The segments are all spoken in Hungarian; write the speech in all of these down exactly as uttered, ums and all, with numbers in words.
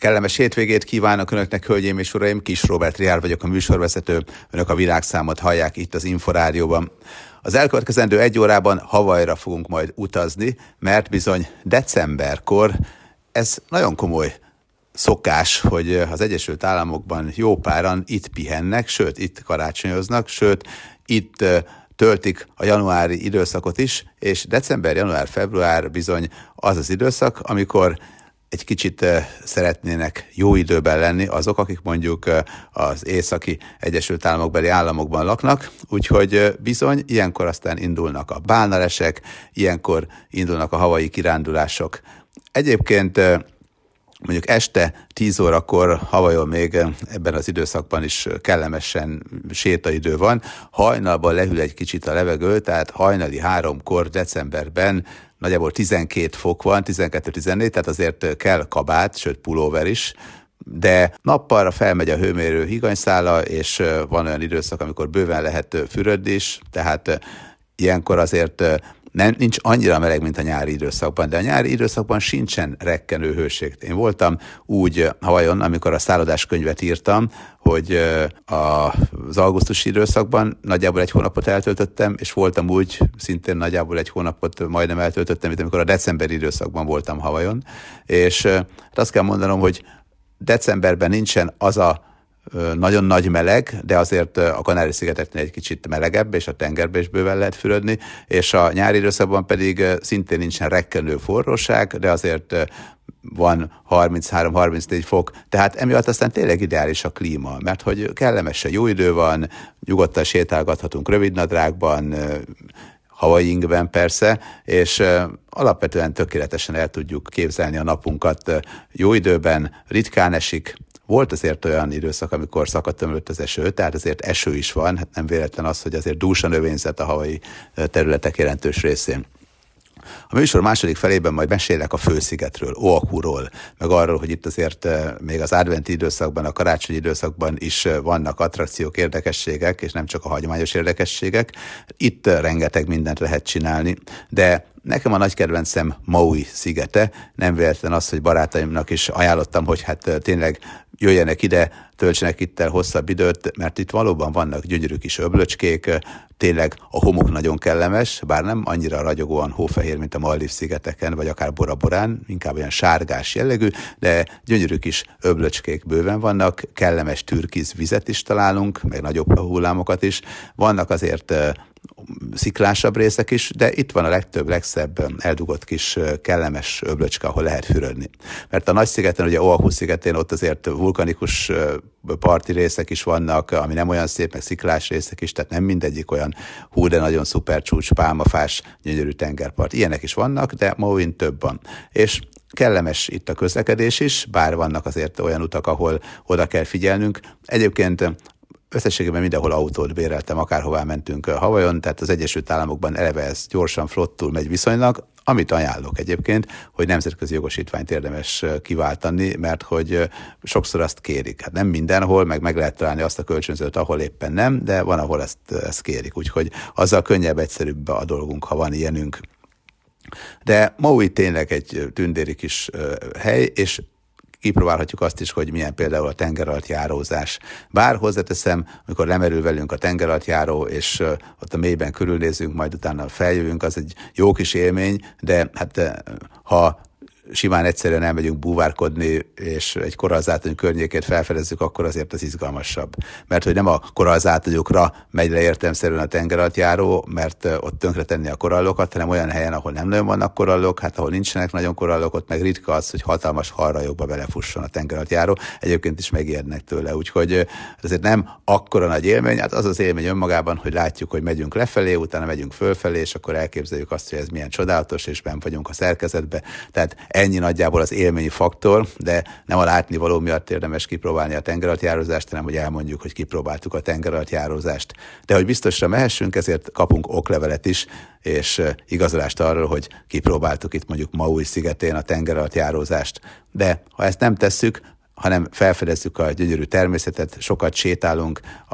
Kellemes hétvégét kívánok Önöknek, hölgyeim és uraim! Kis Róbert Riár vagyok, a műsorvezető. Önök a világszámot hallják itt az Inforádióban. Az elkövetkezendő egy órában Hawaiira fogunk majd utazni, mert bizony decemberkor ez nagyon komoly szokás, hogy az Egyesült Államokban jó páran itt pihennek, sőt, itt karácsonyoznak, sőt, itt töltik a januári időszakot is, és december, január, február bizony az az időszak, amikor egy kicsit szeretnének jó időben lenni azok, akik mondjuk az északi Egyesült Államokbeli államokban laknak, úgyhogy bizony ilyenkor aztán indulnak a bálnaresek, ilyenkor indulnak a hawaii kirándulások. Egyébként mondjuk este tíz órakor Hawaiion még ebben az időszakban is kellemesen sétaidő van, hajnalban lehűl egy kicsit a levegő, tehát hajnali háromkor decemberben nagyjából tizenkét fok van, tizenkettő-tizennégy, tehát azért kell kabát, sőt pulóver is, de nappalra felmegy a hőmérő higanyszála, és van olyan időszak, amikor bőven lehet fürödni is, tehát ilyenkor azért nem, nincs annyira meleg, mint a nyári időszakban, de a nyári időszakban sincsen rekkenő hőség. Én voltam úgy Hawaiion, amikor a szállodás könyvet írtam, hogy az augusztusi időszakban nagyjából egy hónapot eltöltöttem, és voltam úgy, szintén nagyjából egy hónapot majdnem eltöltöttem, mint amikor a decemberi időszakban voltam Hawaiion, és azt kell mondanom, hogy decemberben nincsen az a nagyon nagy meleg, de azért a Kanári-szigeteknél egy kicsit melegebb, és a tengerbe is bőven lehet fürödni, és a nyári időszakban pedig szintén nincsen rekkenő forróság, de azért van harminchárom-harmincnégy fok, tehát emiatt aztán tényleg ideális a klíma, mert hogy kellemesen jó idő van, nyugodtan sétálgathatunk rövidnadrágban, Hawaii-inkben persze, és alapvetően tökéletesen el tudjuk képzelni a napunkat jó időben, ritkán esik. Volt azért olyan időszak, amikor szakadt ömlött az eső, tehát azért eső is van, hát nem véletlen az, hogy azért dús a növényzet a hawaii területek jelentős részén. A műsor második felében majd mesélek a Főszigetről, Oahuról, meg arról, hogy itt azért még az adventi időszakban, a karácsonyi időszakban is vannak attrakciók, érdekességek, és nem csak a hagyományos érdekességek. Itt rengeteg mindent lehet csinálni, de nekem a nagy kedvencem Maui szigete, nem véletlen az, hogy barátaimnak is ajánlottam, hogy hát tényleg jöjjenek ide, töltsenek itt el hosszabb időt, mert itt valóban vannak gyönyörű kis öblöcskék, tényleg a homok nagyon kellemes, bár nem annyira ragyogóan hófehér, mint a Maldív-szigeteken, vagy akár Bora-Borán, inkább olyan sárgás jellegű, de gyönyörű kis öblöcskék bőven vannak, kellemes türkiz vizet is találunk, meg nagyobb hullámokat is, vannak azért sziklásabb részek is, de itt van a legtöbb, legszebb eldugott kis kellemes öblöcske, ahol lehet fürödni. Mert a Nagy-szigeten, ugye Oahu szigetén ott azért vulkanikus parti részek is vannak, ami nem olyan szép, meg sziklás részek is, tehát nem mindegyik olyan hú, de nagyon szuper csúcs, pálmafás, gyönyörű tengerpart. Ilyenek is vannak, de Mauin több van. És kellemes itt a közlekedés is, bár vannak azért olyan utak, ahol oda kell figyelnünk. Egyébként összességében mindenhol autót béreltem, akárhová mentünk Hawaiion, tehát az Egyesült Államokban eleve ez gyorsan, flottul megy viszonylag, amit ajánlok egyébként, hogy nemzetközi jogosítványt érdemes kiváltani, mert hogy sokszor azt kérik. Hát nem mindenhol, meg meg lehet találni azt a kölcsönzőt, ahol éppen nem, de van, ahol ezt, ezt kérik, úgyhogy azzal könnyebb, egyszerűbb a dolgunk, ha van ilyenünk. De Maui tényleg egy tündéri kis hely, és kipróbálhatjuk azt is, hogy milyen például a tengeralattjárózás. Bár hozzáteszem, amikor lemerül velünk a tengeralattjáró, és ott a mélyben körülnézünk, majd utána feljövünk, az egy jó kis élmény, de hát ha simán egyszerűen elmegyünk búvárkodni, és egy korallzátony környékét felfedezzük, akkor azért az izgalmasabb. Mert hogy nem a korallzátonyokra megy le értelemszerűen a tengeralattjáró, mert ott tönkretenni a korallokat, hanem olyan helyen, ahol nem nagyon vannak korallok, hát ahol nincsenek nagyon korallok, ott meg ritka az, hogy hatalmas halrajokba belefusson a tengeralattjáró. Egyébként is megijednek tőle, úgyhogy azért nem akkora nagy élmény, hát az az élmény önmagában, hogy látjuk, hogy megyünk lefelé, utána megyünk fölfelé, és akkor elképzeljük azt, hogy ez milyen csodálatos, és benn vagyunk a szerkezetbe. Tehát ennyi nagyjából az élményi faktor, de nem a látnivaló miatt érdemes kipróbálni a tengeralattjárózást, hanem hogy elmondjuk, hogy kipróbáltuk a tengeralattjárózást. De hogy biztosra mehessünk, ezért kapunk oklevelet is, és igazolást arról, hogy kipróbáltuk itt mondjuk Maui szigetén a tengeralattjárózást. De ha ezt nem tesszük, hanem felfedezzük a gyönyörű természetet, sokat sétálunk a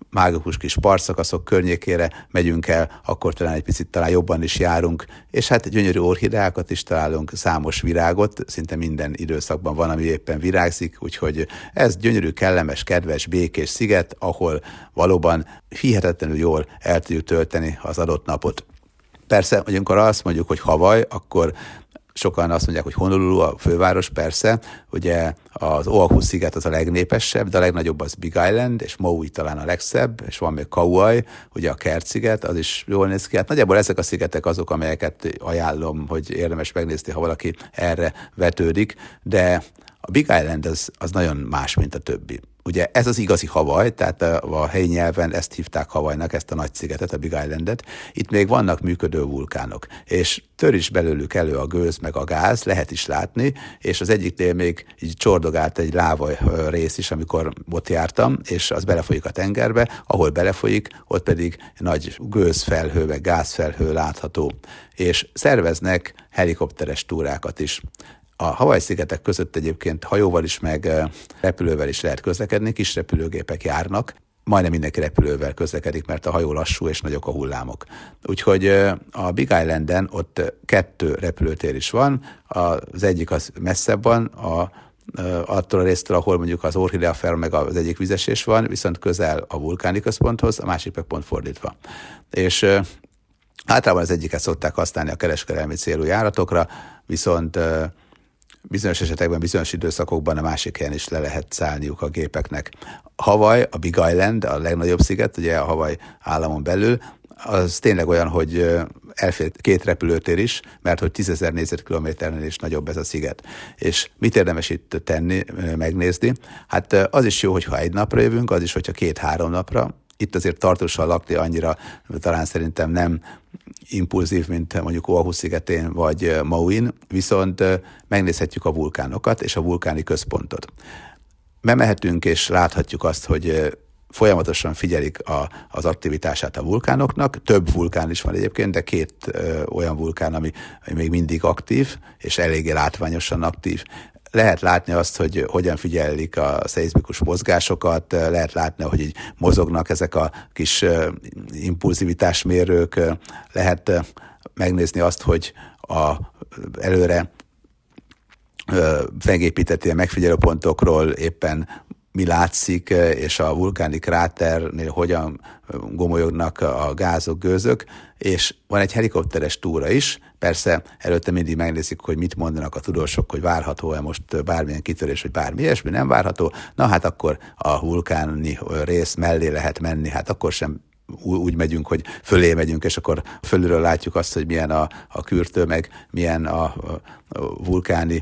mágikus kis partszakaszok környékére megyünk el, akkor talán egy picit talán jobban is járunk, és hát gyönyörű orchideákat is találunk, számos virágot, szinte minden időszakban van, ami éppen virágzik, úgyhogy ez gyönyörű, kellemes, kedves, békés sziget, ahol valóban hihetetlenül jól el tudjuk tölteni az adott napot. Persze, hogy amikor azt mondjuk, hogy Hawaii, akkor sokan azt mondják, hogy Honolulu a főváros, persze, ugye az Oahu-sziget az a legnépesebb, de a legnagyobb az Big Island, és Maui talán a legszebb, és van még Kauai, ugye a Kertsziget, az is jól néz ki. Hát nagyjából ezek a szigetek azok, amelyeket ajánlom, hogy érdemes megnézni, ha valaki erre vetődik, de a Big Island az, az nagyon más, mint a többi. Ugye ez az igazi Hawaii, tehát a, a helyi nyelven ezt hívták Hawaiinak, ezt a nagy szigetet, a Big Islandet. Itt még vannak működő vulkánok, és tör is belőlük elő a gőz meg a gáz, lehet is látni, és az egyiknél még így csordogált egy láva rész is, amikor ott jártam, és az belefolyik a tengerbe, ahol belefolyik, ott pedig nagy gőzfelhő, meg gázfelhő látható, és szerveznek helikopteres túrákat is. A Hawaii-szigetek között egyébként hajóval is, meg repülővel is lehet közlekedni, kis repülőgépek járnak, majdnem mindenki repülővel közlekedik, mert a hajó lassú és nagyok a hullámok. Úgyhogy a Big Islanden ott kettő repülőtér is van, az egyik az messzebb van, a, attól a résztől, ahol mondjuk az Orchidea Farm meg az egyik vizesés van, viszont közel a vulkáni központhoz, a másik meg pont fordítva. És általában az egyiket szokták használni a kereskedelmi célú járatokra, viszont bizonyos esetekben, bizonyos időszakokban a másik helyen is le lehet szállniuk a gépeknek. Hawaii, a Big Island, a legnagyobb sziget, ugye a Hawaii államon belül, az tényleg olyan, hogy elfér két repülőtér is, mert hogy tízezer négyzetkilométernél is nagyobb ez a sziget. És mit érdemes itt tenni, megnézni? Hát az is jó, hogyha egy napra jövünk, az is, hogyha két-három napra. Itt azért tartósan lakni annyira talán szerintem nem impulzív, mint mondjuk Oahu szigetén vagy Mauin, viszont megnézhetjük a vulkánokat és a vulkáni központot. Bemehetünk és láthatjuk azt, hogy folyamatosan figyelik a, az aktivitását a vulkánoknak. Több vulkán is van egyébként, de két ö, olyan vulkán, ami, ami még mindig aktív, és eléggé látványosan aktív. Lehet látni azt, hogy hogyan figyelik a szeizmikus mozgásokat, lehet látni, hogy így mozognak ezek a kis impulzivitásmérők, lehet megnézni azt, hogy a előre megépített ilyen megfigyelőpontokról éppen mi látszik, és a vulkáni kráternél hogyan gomolyognak a gázok, gőzök, és van egy helikopteres túra is, persze előtte mindig megnézik, hogy mit mondanak a tudósok, hogy várható-e most bármilyen kitörés, vagy bármi ilyesmi, nem várható, na hát akkor a vulkáni rész mellé lehet menni, hát akkor sem úgy megyünk, hogy fölé megyünk, és akkor fölülről látjuk azt, hogy milyen a, a kürtő, meg milyen a, a vulkáni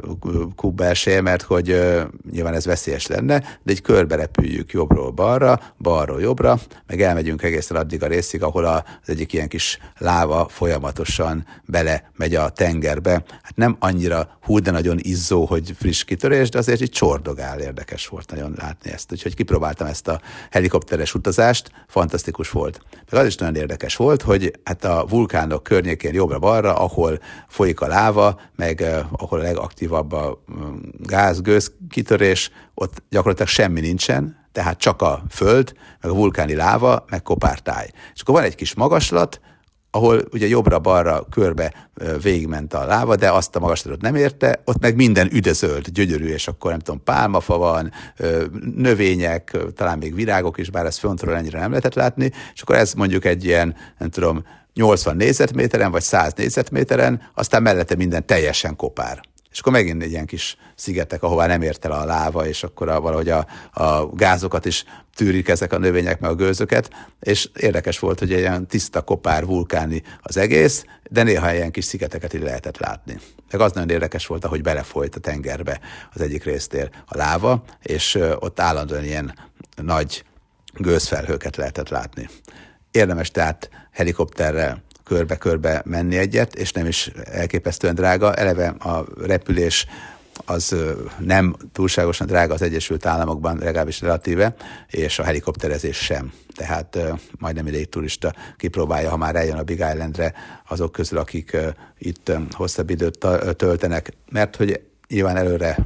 kúp belseje, mert hogy uh, nyilván ez veszélyes lenne, de egy körbe repüljük jobbról balra, balról jobbra, meg elmegyünk egészen addig a részig, ahol az egyik ilyen kis láva folyamatosan bele megy a tengerbe. Hát nem annyira hú, de nagyon izzó, hogy friss kitörés, de azért így csordogál, érdekes volt nagyon látni ezt. Úgyhogy kipróbáltam ezt a helikopteres utazást, fantasztikus volt. Meg az is nagyon érdekes volt, hogy hát a vulkánok környékén jobbra-balra, ahol folyik a láva, meg uh, ahol a legaktívabb a um, gáz-gőz kitörés, ott gyakorlatilag semmi nincsen, tehát csak a föld, meg a vulkáni láva, meg kopártáj. És akkor van egy kis magaslat, ahol ugye jobbra-balra körbe uh, végigment a láva, de azt a magaslatot nem érte, ott meg minden üdezöld, gyönyörű, és akkor nem tudom, pálmafa van, uh, növények, uh, talán még virágok is, bár ezt föntről ennyire nem lehetett látni, és akkor ez mondjuk egy ilyen, nem tudom, nyolcvan négyzetméteren, vagy száz négyzetméteren, aztán mellette minden teljesen kopár. És akkor megint egy ilyen kis szigetek, ahová nem ért el a láva, és akkor a, valahogy a, a gázokat is tűrik ezek a növények, meg a gőzöket, és érdekes volt, hogy egy ilyen tiszta, kopár, vulkáni az egész, de néha ilyen kis szigeteket így lehetett látni. Meg az nagyon érdekes volt, ahogy belefolyt a tengerbe az egyik résztér a láva, és ott állandóan ilyen nagy gőzfelhőket lehetett látni. Érdemes tehát helikopterrel körbe-körbe menni egyet, és nem is elképesztően drága. Eleve a repülés az nem túlságosan drága az Egyesült Államokban, legalábbis relatíve, és a helikopterezés sem. Tehát majdnem idég turista kipróbálja, ha már eljön a Big Islandre azok közül, akik itt hosszabb időt töltenek, mert hogy nyilván előre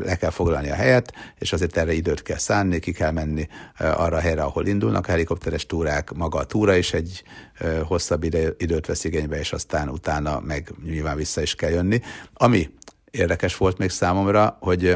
le kell foglalni a helyet, és azért erre időt kell szánni, ki kell menni arra a helyre, ahol indulnak a helikopteres túrák, maga a túra is egy hosszabb időt vesz igénybe, és aztán utána meg nyilván vissza is kell jönni. Ami érdekes volt még számomra, hogy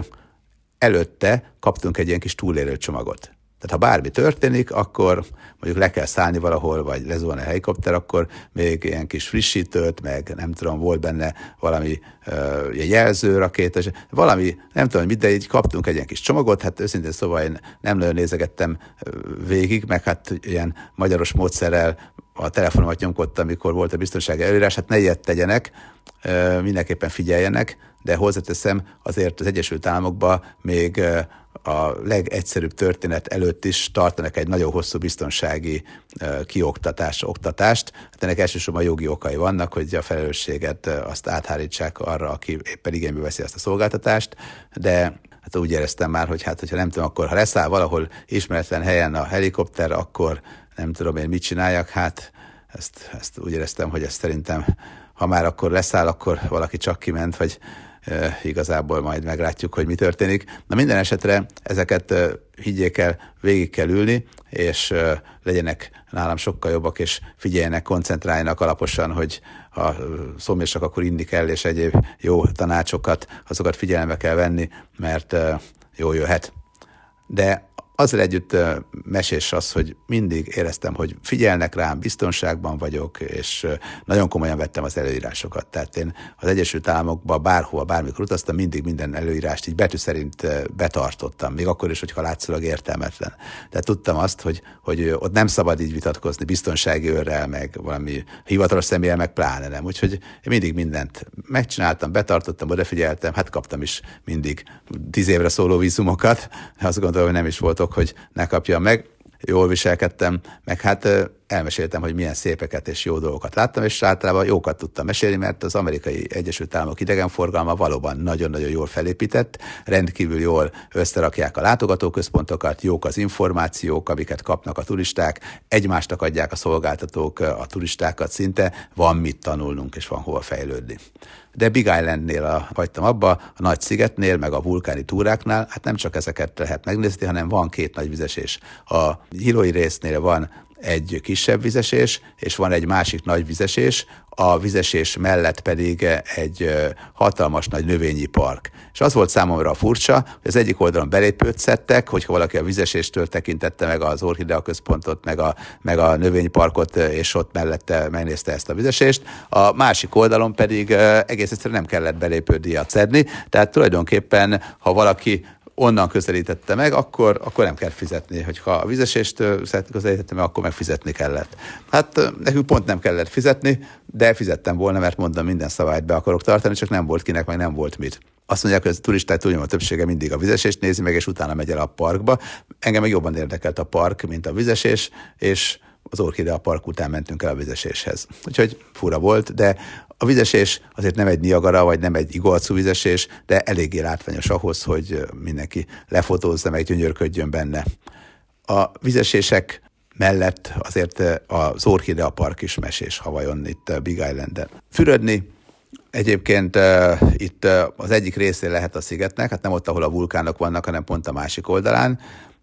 előtte kaptunk egy ilyen kis túlélő csomagot. Tehát ha bármi történik, akkor mondjuk le kell szállni valahol, vagy lezuhan a helikopter, akkor még ilyen kis frissítőt, meg nem tudom, volt benne valami uh, jelző rakéta, valami, nem tudom, mit, de így kaptunk egy ilyen kis csomagot, hát őszintén szóval én nem nagyon nézegettem végig, meg hát ilyen magyaros módszerrel a telefonomat nyomkodtam, amikor volt a biztonsági előírás, hát ne ilyet tegyenek, uh, mindenképpen figyeljenek, de hozzáteszem, azért az Egyesült Államokban még uh, a legegyszerűbb történet előtt is tartanak egy nagyon hosszú biztonsági uh, kioktatást, oktatást. Hát ennek elsősorban jogi okai vannak, hogy a felelősséget uh, azt áthárítsák arra, aki éppen igénybe veszi ezt a szolgáltatást, de hát úgy éreztem már, hogy hát, hogyha nem tudom, akkor ha leszáll valahol ismeretlen helyen a helikopter, akkor nem tudom én mit csináljak, hát ezt, ezt úgy éreztem, hogy ezt szerintem, ha már akkor leszáll, akkor valaki csak kiment, vagy Uh, igazából majd meglátjuk, hogy mi történik. Na minden esetre ezeket uh, higgyék el, végig kell ülni, és uh, legyenek nálam sokkal jobbak, és figyeljenek, koncentráljanak alaposan, hogy ha uh, szomjasak, akkor inni kell, és egyéb jó tanácsokat, azokat figyelembe kell venni, mert uh, jó jöhet. De azzal együtt mesés az, hogy mindig éreztem, hogy figyelnek rám, biztonságban vagyok, és nagyon komolyan vettem az előírásokat. Tehát én az Egyesült Államokban bárhova, bármikor utaztam, mindig minden előírást így betű szerint betartottam, még akkor is, hogyha látszólag értelmetlen. Tehát tudtam azt, hogy, hogy ott nem szabad így vitatkozni biztonsági őrrel, meg valami hivatalos személlyel, meg pláne nem. Úgyhogy én mindig mindent megcsináltam, betartottam, odafigyeltem, hát kaptam is mindig tíz évre szóló vízumokat. Azt gondolom, hogy nem is volt hogy ne kapjam meg. Jól viselkedtem, meg hát elmeséltem, hogy milyen szépeket és jó dolgokat láttam, és általában jókat tudtam mesélni, mert az Amerikai Egyesült Államok idegenforgalma valóban nagyon-nagyon jól felépített, rendkívül jól összerakják a látogatóközpontokat, jók az információk, amiket kapnak a turisták, egymásnak adják a szolgáltatók a turistákat szinte, van mit tanulnunk, és van hova fejlődni. De Big Islandnél a, hagytam abba, a nagy szigetnél, meg a vulkáni túráknál, hát nem csak ezeket lehet megnézni, hanem van két nagy vizesés. A Hilo-i résznél van egy kisebb vizesés, és van egy másik nagy vizesés, a vizesés mellett pedig egy hatalmas nagy növényi park. És az volt számomra furcsa, hogy az egyik oldalon belépőt szedtek, hogyha valaki a vizeséstől tekintette meg az Orchidea központot, meg a, meg a növényparkot, és ott mellette megnézte ezt a vizesést. A másik oldalon pedig egész egyszerűen nem kellett belépődíjat szedni, tehát tulajdonképpen, ha valaki onnan közelítette meg, akkor, akkor nem kell fizetni. Hogyha a vizesést közelítette meg, akkor meg fizetni kellett. Hát nekünk pont nem kellett fizetni, de fizettem volna, mert mondom, minden szabályt be akarok tartani, csak nem volt kinek, meg nem volt mit. Azt mondják, hogy a turisták túlnyomó a többsége mindig a vizesést nézi meg, és utána megy el a parkba. Engem meg jobban érdekelt a park, mint a vizesés, és az Orchidea park után mentünk el a vizeséshez. Úgyhogy fura volt, de a vizesés azért nem egy Niagara, vagy nem egy igolcú vizesés, de eléggé látványos ahhoz, hogy mindenki lefotózza, meg gyönyörködjön benne. A vizesések mellett azért az Orchidea park is mesés Hawaiion, itt Big Islanden. Fürödni egyébként uh, itt uh, az egyik részén lehet a szigetnek, hát nem ott, ahol a vulkánok vannak, hanem pont a másik oldalán,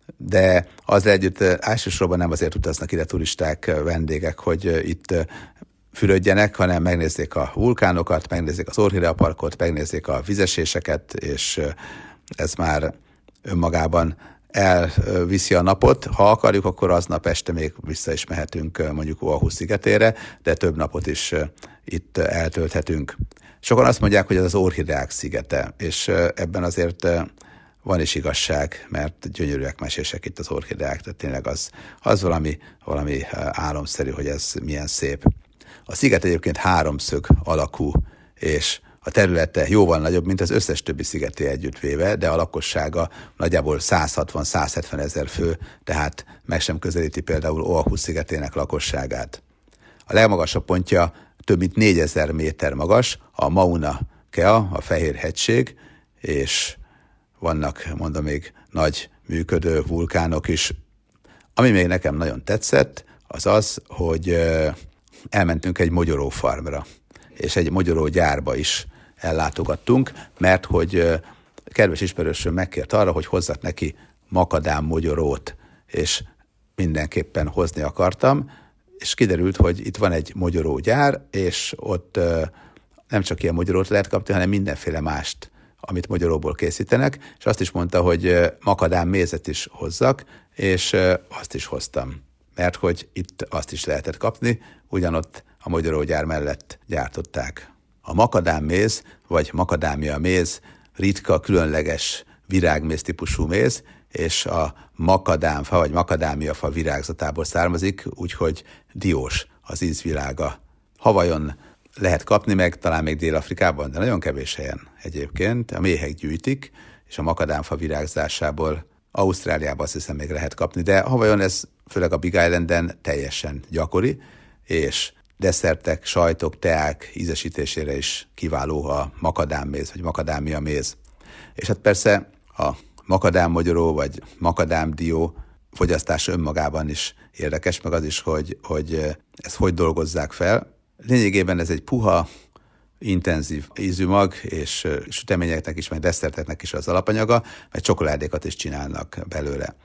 de azzal együtt uh, elsősorban nem azért utaznak ide turisták, uh, vendégek, hogy uh, itt uh, fürödjenek, hanem megnézzék a vulkánokat, megnézzék az Orchidea parkot, megnézzék a vizeséseket, és uh, ez már önmagában elviszi a napot. Ha akarjuk, akkor aznap este még vissza is mehetünk uh, mondjuk Oahu szigetére, de több napot is uh, itt uh, eltölthetünk. Sokan azt mondják, hogy ez az Orchideák szigete, és uh, ebben azért uh, van is igazság, mert gyönyörűek mesések itt az orchideák, tehát tényleg az, az valami, valami álomszerű, hogy ez milyen szép. A sziget egyébként háromszög alakú, és a területe jóval nagyobb, mint az összes többi szigeté együttvéve, de a lakossága nagyjából száz hatvan-száz hetven ezer fő, tehát meg sem közelíti például Oahu szigetének lakosságát. A legmagasabb pontja több mint négyezer méter magas, a Mauna Kea, a Fehér hegység, és vannak, mondom, még nagy működő vulkánok is. Ami még nekem nagyon tetszett, az az, hogy elmentünk egy mogyorófarmra, és egy mogyorógyárba is ellátogattunk, mert hogy kedves ismerősöm megkért arra, hogy hozzak neki makadám mogyorót, és mindenképpen hozni akartam, és kiderült, hogy itt van egy mogyorógyár, és ott nem csak ilyen mogyorót lehet kapni, hanem mindenféle mást, amit mogyoróból készítenek, és azt is mondta, hogy makadám mézet is hozzak, és azt is hoztam, mert hogy itt azt is lehetett kapni, ugyanott a mogyorógyár mellett gyártották. A makadám-méz, vagy makadámia méz ritka, különleges virágméz típusú méz, és a makadámfa, vagy makadámiafa virágzatából származik, úgyhogy diós az ízvilága. Havajon lehet kapni meg, talán még Dél-Afrikában, de nagyon kevés helyen egyébként. A méhek gyűjtik, és a makadámfa virágzásából Ausztráliában azt hiszem még lehet kapni, de Havajon ez főleg a Big Islanden teljesen gyakori, és desszertek, sajtok, teák ízesítésére is kiváló a makadámméz, vagy makadámia méz. És hát persze a makadámmogyoró, vagy makadámdió fogyasztása önmagában is érdekes, meg az is, hogy, hogy ezt hogy dolgozzák fel. Lényegében ez egy puha, intenzív ízű mag, és süteményeknek is, meg desszerteknek is az alapanyaga, meg csokoládékat is csinálnak belőle.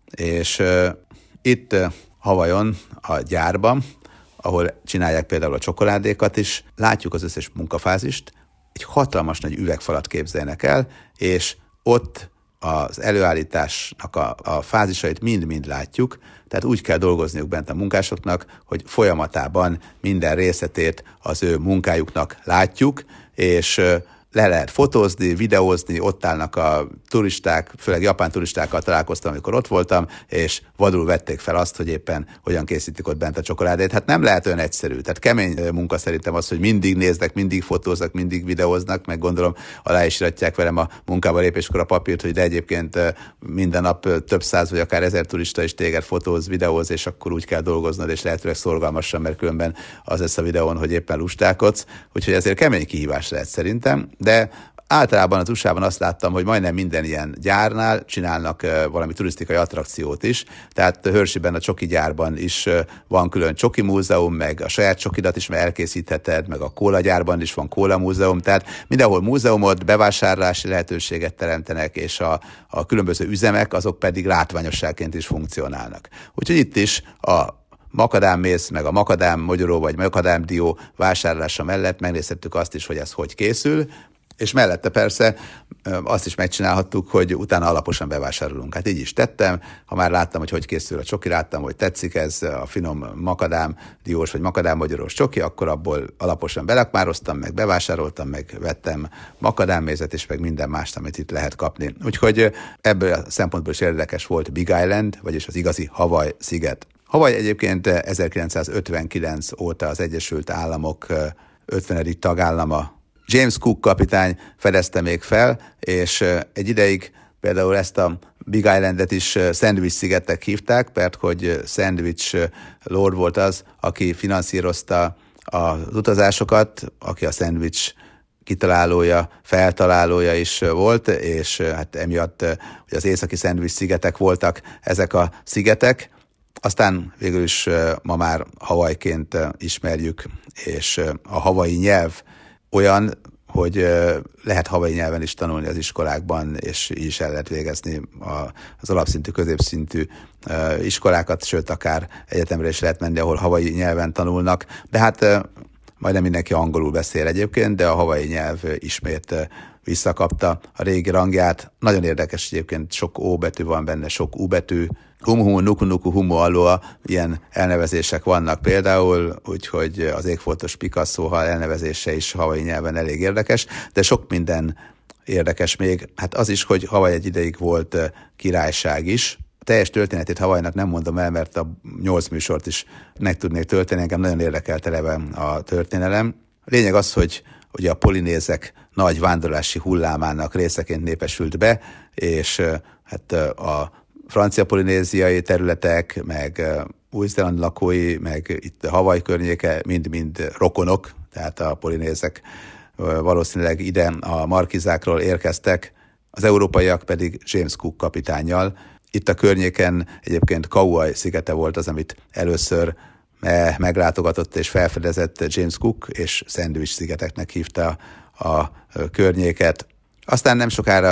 És uh, itt uh, Havajon a gyárban, ahol csinálják például a csokoládékat is, látjuk az összes munkafázist, egy hatalmas nagy üvegfalat képzeljenek el, és ott az előállításnak a, a fázisait mind-mind látjuk, tehát úgy kell dolgozniuk bent a munkásoknak, hogy folyamatában minden részletét az ő munkájuknak látjuk, és le lehet fotózni, videózni, ott állnak a turisták, főleg japán turistákkal találkoztam, amikor ott voltam, és vadul vették fel azt, hogy éppen hogyan készítik ott bent a csokoládét. Hát nem lehet olyan egyszerű. Tehát kemény munka szerintem az, hogy mindig néznek, mindig fotóznak, mindig videóznak, meg gondolom alá is iratják velem a munkába lépéskor a papírt, hogy de egyébként minden nap több száz vagy akár ezer turista is téged fotóz, videóz, és akkor úgy kell dolgoznod, és lehetőleg szorgalmasan, mert különben az lesz a videón, hogy éppen lustálkodsz. Úgyhogy ezért kemény kihívás lehet szerintem. De általában az u es á-ban azt láttam, hogy majdnem minden ilyen gyárnál csinálnak uh, valami turisztikai attrakciót is, tehát Hersheyben a csoki gyárban is uh, van külön csoki múzeum, meg a saját csokidat is elkészítheted, meg a kóla gyárban is van kóla múzeum, tehát mindenhol múzeumot, bevásárlási lehetőséget teremtenek, és a, a különböző üzemek azok pedig látványosságként is funkcionálnak. Úgyhogy itt is a makadámméz, meg a makadámmogyoró vagy makadámdió vásárlása mellett megnézhettük azt is, hogy ez hogy készül, és mellette persze azt is megcsinálhattuk, hogy utána alaposan bevásárolunk. Hát így is tettem, ha már láttam, hogy hogy készül a csoki, láttam, hogy tetszik ez a finom makadámdiós vagy makadámmogyorós csoki, akkor abból alaposan belakmároztam, meg bevásároltam, meg vettem makadámmézet, és meg minden mást, amit itt lehet kapni. Úgyhogy ebből a szempontból is érdekes volt Big Island, vagyis az igazi Hawaii sziget. Hawaii egyébként ezerkilencszázötvenkilenc óta az Egyesült Államok ötvenedik tagállama. James Cook kapitány fedezte még fel, és egy ideig például ezt a Big Islandet is Sandwich szigetnek hívták, mert hogy Sandwich Lord volt az, aki finanszírozta az utazásokat, aki a Sandwich kitalálója, feltalálója is volt, és hát emiatt hogy az északi Sandwich szigetek voltak ezek a szigetek. Aztán végül is ma már Hawaii-ként ismerjük, és a hawai nyelv olyan, hogy lehet hawai nyelven is tanulni az iskolákban, és így is el lehet végezni az alapszintű, középszintű iskolákat, sőt, akár egyetemre is lehet menni, ahol hawai nyelven tanulnak. De hát majdnem mindenki angolul beszél egyébként, de a hawai nyelv ismét visszakapta a régi rangját. Nagyon érdekes egyébként, sok ó betű van benne, sok u betű. Humhu, nuku-nuku, humu, aloa, ilyen elnevezések vannak például, úgyhogy az égfoltos Picasso elnevezése is hawai nyelven elég érdekes, de sok minden érdekes még. Hát az is, hogy Hawaii egy ideig volt királyság is. A teljes történetét Hawaiinak nem mondom el, mert a nyolc műsort is meg tudnék tölteni, engem nagyon érdekelte eleve a történelem. A lényeg az, hogy ugye a polinézek nagy vándorlási hullámának részeként népesült be, és hát a francia polinéziai területek, meg Új-Zéland lakói, meg itt Hawaii környéke mind-mind rokonok, tehát a polinézek valószínűleg ide a markizákról érkeztek, az európaiak pedig James Cook kapitánnyal. Itt a környéken egyébként Kauai szigete volt az, amit először meglátogatott és felfedezett James Cook, és Sandwich szigeteknek hívta a környéket. Aztán nem sokára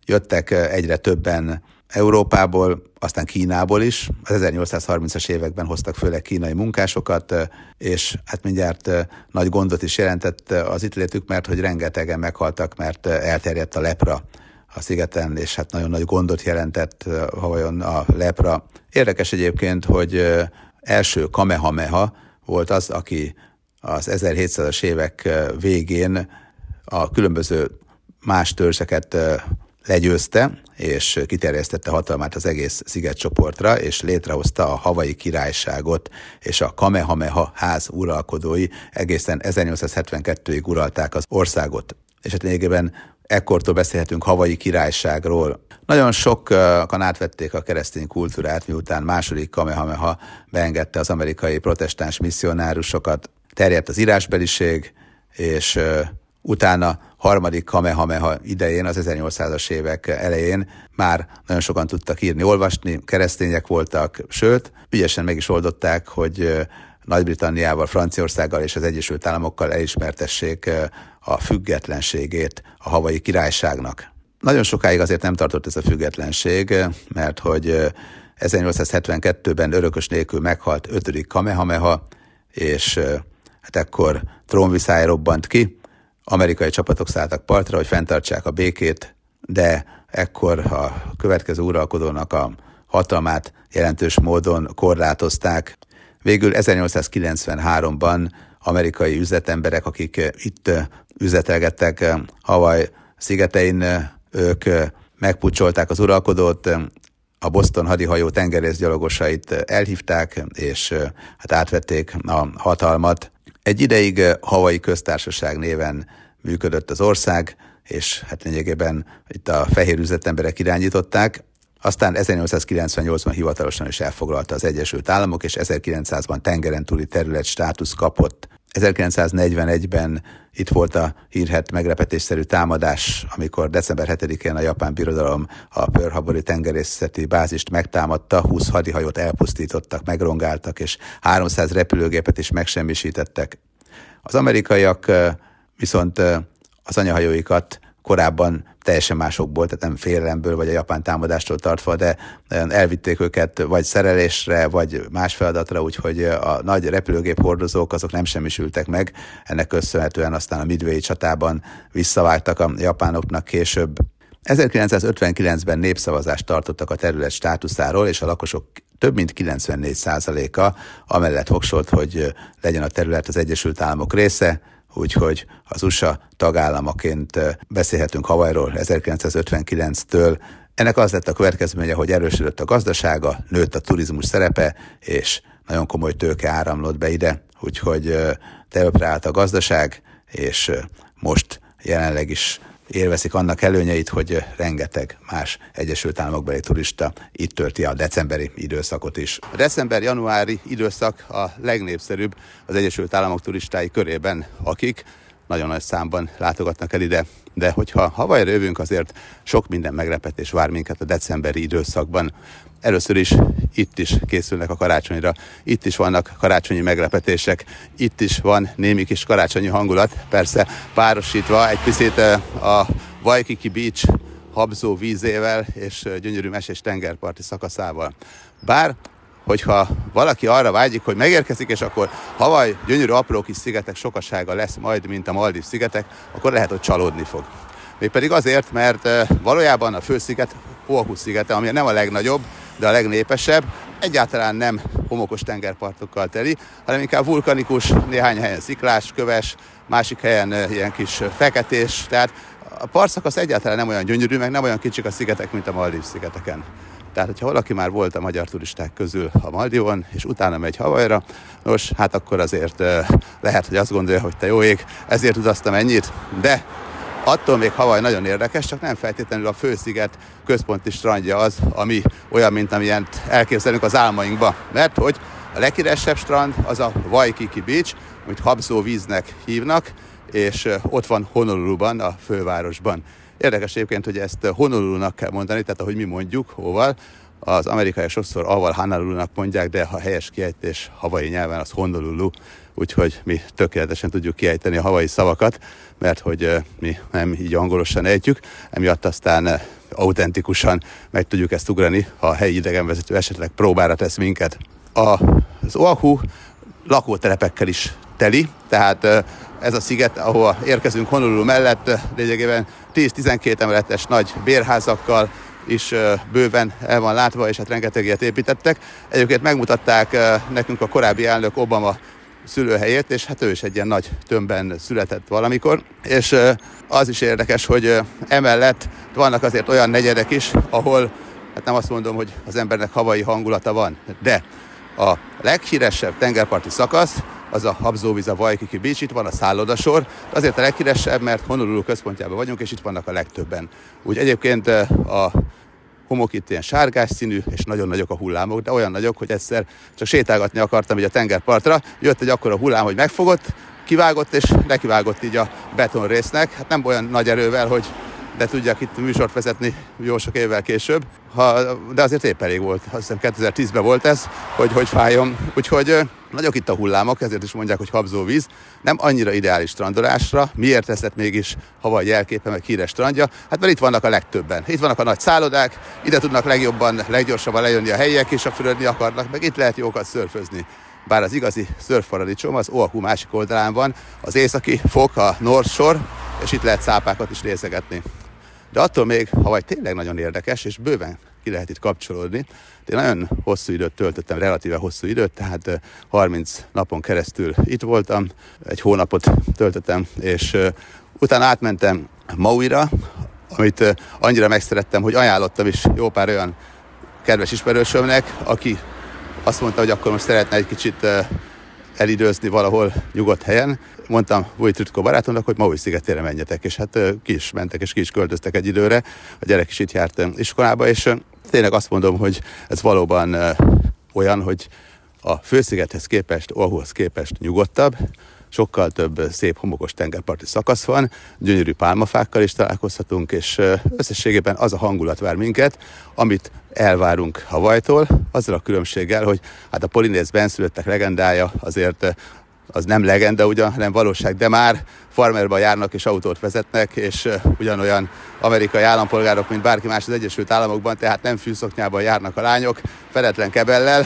jöttek egyre többen Európából, aztán Kínából is. Az ezernyolcszázharmincas években hoztak főleg kínai munkásokat, és hát mindjárt nagy gondot is jelentett az itt létük, mert hogy rengetegen meghaltak, mert elterjedt a lepra a szigeten, és hát nagyon nagy gondot jelentett Havajon a lepra. Érdekes egyébként, hogy első Kamehameha volt az, aki az ezerhétszázas évek végén a különböző más törzseket legyőzte, és kiterjesztette hatalmát az egész szigetcsoportra, és létrehozta a Havai Királyságot, és a Kamehameha ház uralkodói egészen ezernyolcszázhetvenkettőig uralták az országot. És hát lényegében ekkortól beszélhetünk Havai Királyságról. Nagyon sokan átvették a keresztény kultúrát, miután második Kamehameha beengedte az amerikai protestáns misszionárusokat, terjedt az írásbeliség, és utána harmadik Kamehameha idején, az ezernyolcszázas évek elején már nagyon sokan tudtak írni, olvasni, keresztények voltak, sőt, ügyesen meg is oldották, hogy Nagy-Britanniával, Franciaországgal és az Egyesült Államokkal elismertessék a függetlenségét a Havai Királyságnak. Nagyon sokáig azért nem tartott ez a függetlenség, mert hogy ezernyolcszázhetvenkettőben örökös nélkül meghalt ötödik Kamehameha, és hát ekkor trónviszály robbant ki, amerikai csapatok szálltak partra, hogy fenntartsák a békét, de ekkor a következő uralkodónak a hatalmát jelentős módon korlátozták. Végül ezernyolcszázkilencvenháromban amerikai üzletemberek, akik itt üzletelgettek Hawaii szigetein, ők megpucsolták az uralkodót, a Boston hadihajó tengerészgyalogosait elhívták, és hát átvették a hatalmat. Egy ideig Hawaii Köztársaság néven működött az ország, és hát lényegében itt a fehér üzletemberek irányították. Aztán ezernyolcszázkilencvennyolcban hivatalosan is elfoglalta az Egyesült Államok, és ezerkilencszázban tengeren túli terület státusz kapott. ezerkilencszáznegyvenegyben itt volt a hírhedt meglepetésszerű támadás, amikor december hetedikén a japán birodalom a Pearl Harbori tengerészeti bázist megtámadta, húsz hadihajót elpusztítottak, megrongáltak, és háromszáz repülőgépet is megsemmisítettek. Az amerikaiak viszont az anyahajóikat korábban teljesen másokból, tehát nem félelemből vagy a japán támadástól tartva, de elvitték őket vagy szerelésre, vagy más feladatra, úgyhogy a nagy repülőgép hordozók azok nem semmisültek meg. Ennek köszönhetően aztán a Midway csatában visszavágtak a japánoknak később. ezerkilencszázötvenkilencben népszavazást tartottak a terület státuszáról, és a lakosok több mint kilencvennégy százaléka amellett voksolt, hogy legyen a terület az Egyesült Államok része, úgyhogy az u es á tagállamaként beszélhetünk Hawaiiról ezerkilencszázötvenkilenctől. Ennek az lett a következménye, hogy erősödött a gazdasága, nőtt a turizmus szerepe, és nagyon komoly tőke áramlott be ide, úgyhogy terepre állt a gazdaság, és most jelenleg is élvezik annak előnyeit, hogy rengeteg más Egyesült Államokbeli turista itt tölti a decemberi időszakot is. A december-januári időszak a legnépszerűbb az Egyesült Államok turistái körében, akik nagyon nagy számban látogatnak el ide. De hogyha Hawaiira jövünk, azért sok minden meglepetés vár minket a decemberi időszakban. Először is itt is készülnek a karácsonyra, itt is vannak karácsonyi meglepetések, itt is van némi kis karácsonyi hangulat, persze párosítva egy picit a Waikiki Beach habzó vízével és gyönyörű mesés tengerparti szakaszával. Bár, hogyha valaki arra vágyik, hogy megérkezik, és akkor Hawaii gyönyörű apró kis szigetek sokasága lesz majd, mint a Maldív szigetek, akkor lehet, hogy csalódni fog. Mégpedig azért, mert valójában a fősziget, Oahu szigete, ami nem a legnagyobb, de a legnépesebb, egyáltalán nem homokos tengerpartokkal teli, hanem inkább vulkanikus, néhány helyen sziklás, köves, másik helyen ilyen kis feketés, tehát a partszakasz egyáltalán nem olyan gyönyörű, meg nem olyan kicsik a szigetek, mint a Maldív szigeteken. Tehát, hogyha valaki már volt a magyar turisták közül a Maldivon, és utána megy Hawaiira, nos, hát akkor azért lehet, hogy azt gondolja, hogy te jó ég, ezért utaztam ennyit, de attól még Hawaii nagyon érdekes, csak nem feltétlenül a fősziget központi strandja az, ami olyan, mint amilyen elképzelünk az álmainkba. Mert hogy a leghíresebb strand az a Waikiki Beach, amit habzó víznek hívnak, és ott van Honoluluban, a fővárosban. Érdekes egyébként, hogy ezt Honolulunak kell mondani, tehát ahogy mi mondjuk, hóval, Az amerikaiak sokszor aval Honolulu-nak mondják, de a helyes kiejtés havai nyelven az Honolulu, úgyhogy mi tökéletesen tudjuk kiejteni a havai szavakat, mert hogy mi nem így angolosan ejtjük, emiatt aztán autentikusan meg tudjuk ezt ugrani, ha a helyi idegenvezető esetleg próbára tesz minket. Az Oahu lakótelepekkel is teli, tehát ez a sziget, ahol érkezünk Honolulu mellett, lényegében tíz-tizenkét emeletes nagy bérházakkal is bőven el van látva, és hát rengeteg ilyet építettek. Egyébként megmutatták nekünk a korábbi elnök Obama szülőhelyét, és hát ő is egy ilyen nagy tömbben született valamikor. És az is érdekes, hogy emellett vannak azért olyan negyedek is, ahol, hát nem azt mondom, hogy az embernek havai hangulata van, de a leghíresebb tengerparti szakasz az a Habsó-víz, a Waikiki Beach, itt van a szállodasor, azért a leghíresebb, mert Honolulu központjában vagyunk, és itt vannak a legtöbben. Úgy egyébként a homok itt ilyen sárgás színű, és nagyon nagyok a hullámok, de olyan nagyok, hogy egyszer csak sétálgatni akartam így a tengerpartra, jött egy akkora hullám, hogy megfogott, kivágott, és nekivágott így a betonrésznek, hát nem olyan nagy erővel, hogy de tudják itt műsort vezetni jó sok évvel később, ha, de azért épp elég volt, azt hiszem kétezer-tízben volt ez, hogy hogy fájjon. Úgyhogy nagyok itt a hullámok, ezért is mondják, hogy Habsó-víz, nem annyira ideális strandolásra. Miért ez lett mégis Hawaii jelképe, meg híres strandja? Hát mert itt vannak a legtöbben. Itt vannak a nagy szállodák, ide tudnak legjobban, leggyorsabban lejönni a helyiek, és a fürödni akarnak, meg itt lehet jókat szörfözni. Bár az igazi szörfparadicsom az Oahu másik oldalán van, az északi fok, a North Shore, és itt lehet szápákat is nézegetni. De attól még Hawaii tényleg nagyon érdekes, és bőven ki lehet itt kapcsolódni. Én nagyon hosszú időt töltöttem, relatíve hosszú időt, tehát harminc napon keresztül itt voltam, egy hónapot töltöttem, és utána átmentem Mauira, amit annyira megszerettem, hogy ajánlottam is jó pár olyan kedves ismerősömnek, aki azt mondta, hogy akkor most szeretne egy kicsit elidőzni valahol nyugodt helyen. Mondtam Vujtritko barátomnak, hogy Maui szigetére menjetek, és hát ki is mentek, és ki is költöztek egy időre. A gyerek is itt járt iskolába, és tényleg azt mondom, hogy ez valóban olyan, hogy a főszigethez képest, Oahuhoz képest nyugodtabb, sokkal több szép homokos tengerparti szakasz van, gyönyörű pálmafákkal is találkozhatunk, és összességében az a hangulat vár minket, amit elvárunk Hawaii-tól, azzal a különbséggel, hogy hát a polinéz benszülöttek legendája azért az nem legenda ugyan, hanem valóság, de már farmerba járnak és autót vezetnek, és ugyanolyan amerikai állampolgárok, mint bárki más az Egyesült Államokban, tehát nem fűszoknyában járnak a lányok, fedetlen kebellel.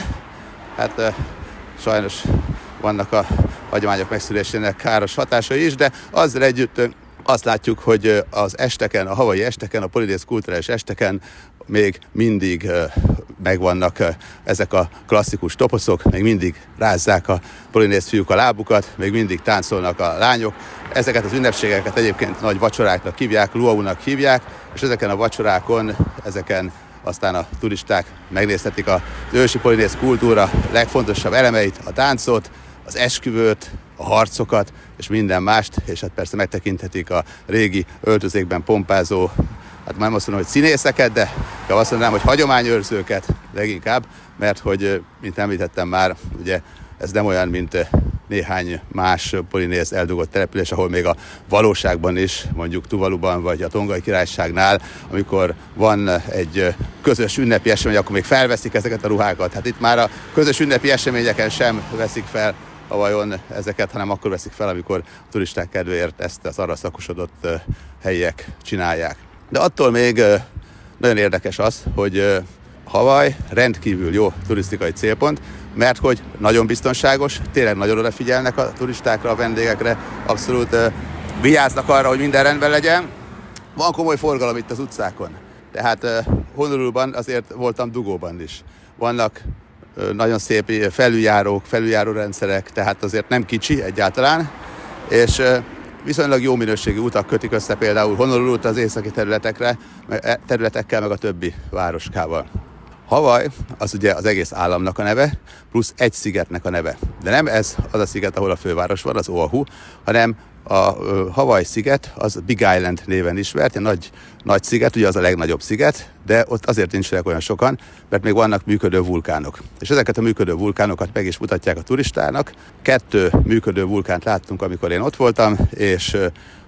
Hát sajnos vannak a hagyományok megszűnésének káros hatásai is, de azzal együtt azt látjuk, hogy az esteken, a hawaii esteken, a polinéz kulturális esteken még mindig megvannak ezek a klasszikus toposzok, még mindig rázzák a polinéz fiúk a lábukat, még mindig táncolnak a lányok. Ezeket az ünnepségeket egyébként nagy vacsoráknak hívják, luaunak hívják, és ezeken a vacsorákon, ezeken aztán a turisták megnézhetik az ősi polinéz kultúra legfontosabb elemeit, a táncot, az esküvőt, a harcokat, és minden mást, és hát persze megtekinthetik a régi öltözékben pompázó, hát már azt mondom, hogy színészeket, de azt mondanám, hogy hagyományőrzőket leginkább, mert hogy, mint említettem már, ugye ez nem olyan, mint néhány más polinéz eldugott település, ahol még a valóságban is, mondjuk Tuvaluban vagy a Tongai Királyságnál, amikor van egy közös ünnepi esemény, akkor még felveszik ezeket a ruhákat. Hát itt már a közös ünnepi eseményeken sem veszik fel a vajon ezeket, hanem akkor veszik fel, amikor a turisták kedvéért ezt az arra szakosodott helyiek csinálják. De attól még nagyon érdekes az, hogy Hawaii rendkívül jó turisztikai célpont, mert hogy nagyon biztonságos, tényleg nagyon odafigyelnek a turistákra, a vendégekre, abszolút uh, vigyáznak arra, hogy minden rendben legyen. Van komoly forgalom itt az utcákon, tehát uh, Honoluluban azért voltam dugóban is. Vannak uh, nagyon szép felüljárók, felüljáró rendszerek, tehát azért nem kicsi egyáltalán, és uh, viszonylag jó minőségű utak kötik össze például Honolulut az északi területekre, területekkel, meg a többi városkával. Hawaii az ugye az egész államnak a neve, plusz egy szigetnek a neve. De nem ez az a sziget, ahol a főváros van, az Oahu, hanem a Hawaii sziget az Big Island néven ismert, egy nagy, nagy sziget, ugye az a legnagyobb sziget, de ott azért nincsenek olyan sokan, mert még vannak működő vulkánok. És ezeket a működő vulkánokat meg is mutatják a turistának. Kettő működő vulkánt láttunk, amikor én ott voltam, és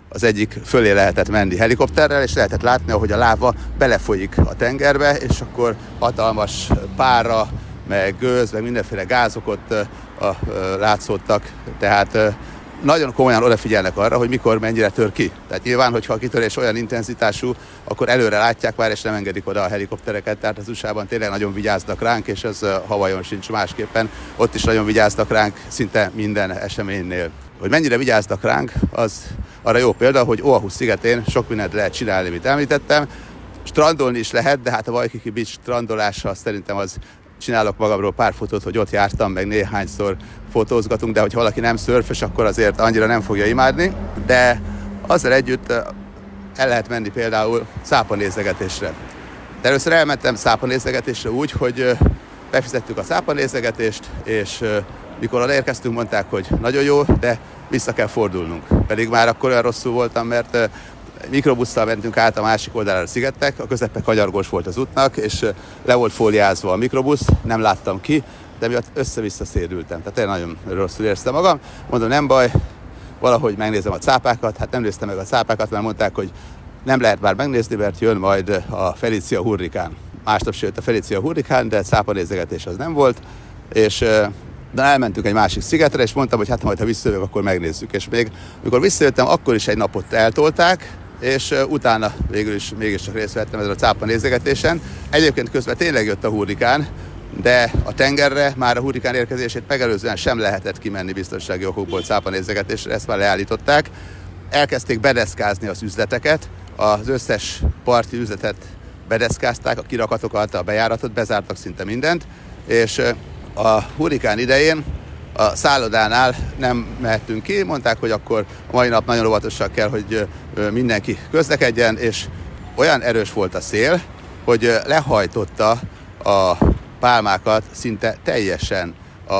az egyik fölé lehetett menni helikopterrel, és lehetett látni, ahogy a láva belefolyik a tengerbe, és akkor hatalmas pára, meg gőz, meg mindenféle gázok ott a, a, látszottak. Tehát nagyon komolyan odafigyelnek arra, hogy mikor mennyire tör ki. Tehát nyilván, hogyha a kitörés olyan intenzitású, akkor előre látják már, és nem engedik oda a helikoptereket. Tehát az u es á-ban tényleg nagyon vigyáznak ránk, és ez Hawaiion sincs másképpen. Ott is nagyon vigyáznak ránk szinte minden eseménynél. Hogy mennyire vigyáznak ránk, az arra jó példa, hogy Oahu szigetén sok mindent lehet csinálni, amit említettem. Strandolni is lehet, de hát a Waikiki Beach strandolása szerintem az, csinálok magamról pár fotót, hogy ott jártam, meg néhányszor fotózgatunk, de hogyha valaki nem szörfös, akkor azért annyira nem fogja imádni. De azzal együtt el lehet menni például szápanézegetésre. De először elmentem szápanézegetésre úgy, hogy befizettük a szápanézegetést, és mikor odaérkeztünk, mondták, hogy nagyon jó, de vissza kell fordulnunk. Pedig már akkor olyan rosszul voltam, mert mikrobusszal mentünk át a másik oldalára a szigetnek, a közepe kanyargós volt az útnak, és le volt fóliázva a mikrobusz, nem láttam ki, de miatt össze-vissza szédültem. Tehát én nagyon rosszul érztem magam. Mondom, nem baj, valahogy megnézem a cápákat. Hát nem néztem meg a cápákat, mert mondták, hogy nem lehet már megnézni, mert jön majd a Felicia hurrikán. Másnap se jött a Felicia hurrikán, de cápanézegetés az nem volt, és de elmentünk egy másik szigetre, és mondtam, hogy hát majd ha visszajövök, akkor megnézzük. És még amikor visszajöttem, akkor is egy napot eltolták, és utána végül is mégiscsak részt vettem ezen a cápanézegetésen. Egyébként közben tényleg jött a hurrikán, de a tengerre már a hurrikán érkezését megelőzően sem lehetett kimenni biztonsági okokból cápanézegetésre, ezt már leállították. Elkezdték bedeszkázni az üzleteket, az összes parti üzletet bedeszkázták, a kirakatokat, a bejáratot, bezártak szinte mindent, és a hurrikán idején a szállodánál nem mehettünk ki, mondták, hogy akkor a mai nap nagyon óvatosak kell, hogy mindenki közlekedjen, és olyan erős volt a szél, hogy lehajtotta a pálmákat szinte teljesen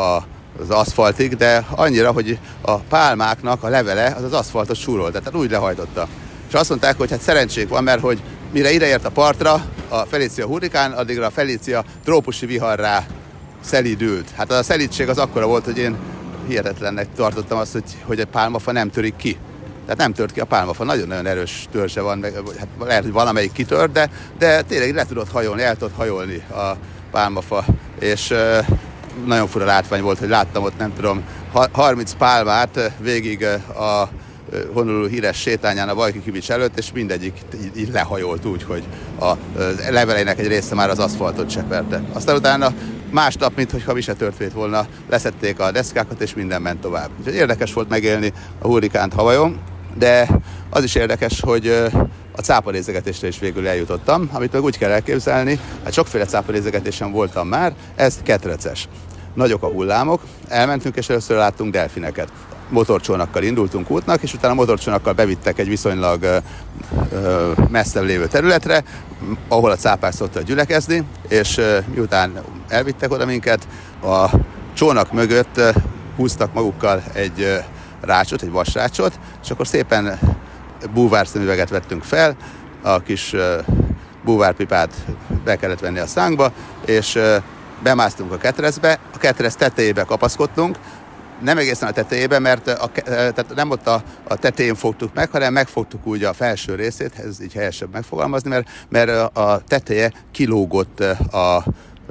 az aszfaltig, de annyira, hogy a pálmáknak a levele az az aszfaltot súrolt, tehát úgy lehajtotta. És azt mondták, hogy hát szerencsék van, mert hogy mire ideért a partra a Felicia hurrikán, addigra a Felicia trópusi viharrá szelídült. Hát a szelídség az akkora volt, hogy én hihetetlennek tartottam azt, hogy, hogy egy pálmafa nem törik ki. Tehát nem tört ki a pálmafa, nagyon-nagyon erős törzse van, meg, hát lehet, hogy valamelyik kitört, de, de tényleg le tudott hajolni, el tudott hajolni a pálmafa, és uh, nagyon fura látvány volt, hogy láttam ott, nem tudom, harminc pálmát végig a Honolulu híres sétányán a Waikiki Beach előtt, és mindegyik így, így lehajolt úgy, hogy a leveleinek egy része már az aszfaltot seperte. Aztán utána másnap, mintha mi se történt volna, leszették a deszkákat, és minden ment tovább. Úgyhogy érdekes volt megélni a hurrikánt Hawaiion, de az is érdekes, hogy a cápanézegetésre is végül eljutottam, amit meg úgy kell elképzelni, hát sokféle cápanézegetésen voltam már, ez ketreces. Nagyok a hullámok, elmentünk, és először láttunk delfineket. Motorcsónakkal indultunk útnak, és utána motorcsónakkal bevittek egy viszonylag ö, ö, messze lévő területre, ahol a cápák szoktak gyülekezni, és ö, miután elvittek oda minket, a csónak mögött ö, húztak magukkal egy ö, rácsot, egy vasrácsot, és akkor szépen búvárszemüveget vettünk fel, a kis ö, búvárpipát be kellett venni a szánkba, és ö, bemásztunk a ketrecbe, a ketrec tetejébe kapaszkodtunk, nem egészen a tetejébe, mert a, tehát nem ott a, a tetején fogtuk meg, hanem megfogtuk úgy a felső részét, ez így helyesebb megfogalmazni, mert, mert a teteje kilógott a, a